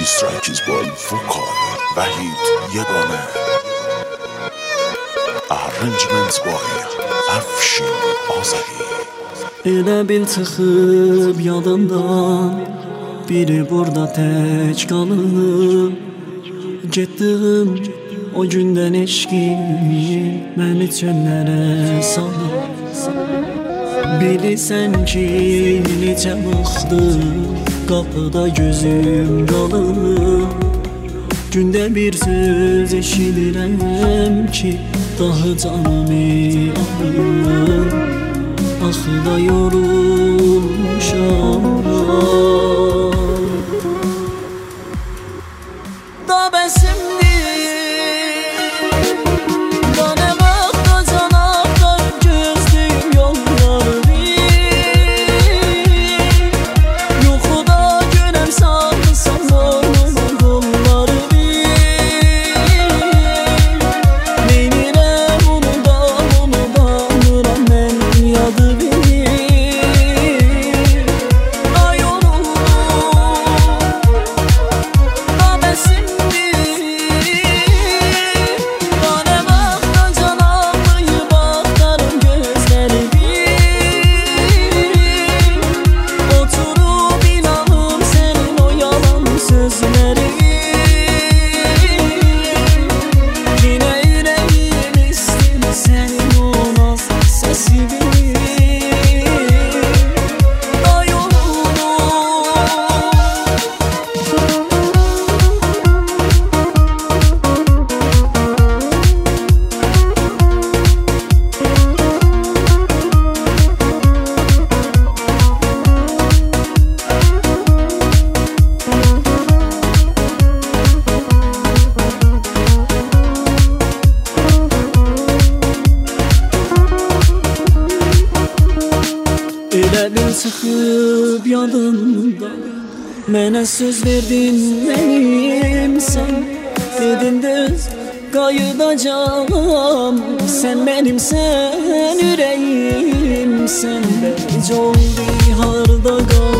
This track is by Vokal Vahid Yegane. Arrangements by Afshin Azahi. Elə bil çıxıb yadımdan, biri burada tək qalıb. Getdim o gündən eşqim məni çöllərə salıb. Bilirsən ki, necə vaxtı qapıda gözüm qalıb. Gündə bir söz eşidirəm ki, daha canımı alır. Axı da yorulmuşam. Da bəsimdir, da nə vaxta can axtarıb gözlüyüm yolları bir. Yuxuda görəm sarılsam boynuma qolları bir. Neynirəm unudanıram mən yadı bir. Ay yoruldum, da bəsimdir, da nə vaxta can ağlayıb axtarım gözləri bir. Oturub inanım sənin o yalan sözləri. Yenə ürəyim istəyir sənin o naz səsini. Ay yoruldum. Elə bil çıxıb yadımdan, mənə söz verdin mənimsən. Dedin düz qayıdacağam, sən mənimsən, ürəyimsən. Bəlcə oldu harda qal